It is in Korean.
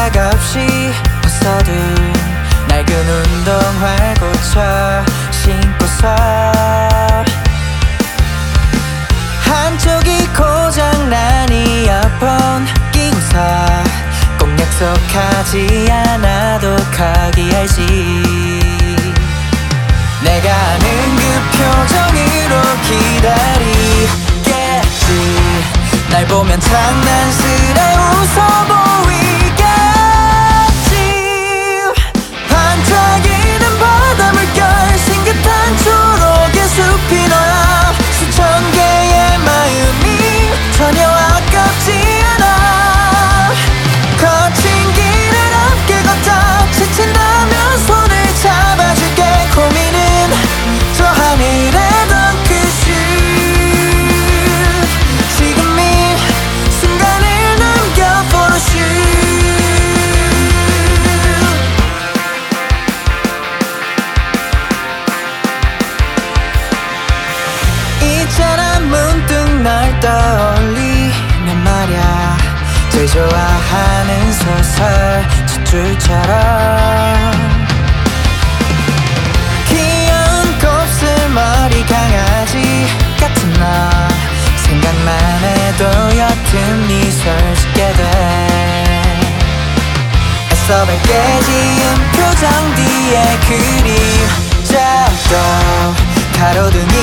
생각 없이 벗어둔 낡은 운동화를 고쳐 신고서 한쪽이 고장난 이어폰 끼고서 꼭 약속하지 않아도 거기 알지. 내가 아는 그 표정으로 기다리겠지. 날 보면 장난스레 웃어 보이겠지. 반짝이는 바다 물결 싱긋한 초록의 숲이 너야. 수천 개의 마음이 전혀 아깝지 않아. 거친 길을 함께 걷자. 지친다면 손을 잡아줄게. 고민은 저 하늘의 덩크슛. 지금 이 순간을 남겨 포토슛. 있잖아 문득 날 떠올리면 말야. 제일 좋아하는 소설 첫 줄처럼 귀여운 곱슬머리 강아지 같은 너 생각만 해도 옅은 미소를 짓게 돼. 애써 밝게 지은 표정 뒤에 그림자도 가로등이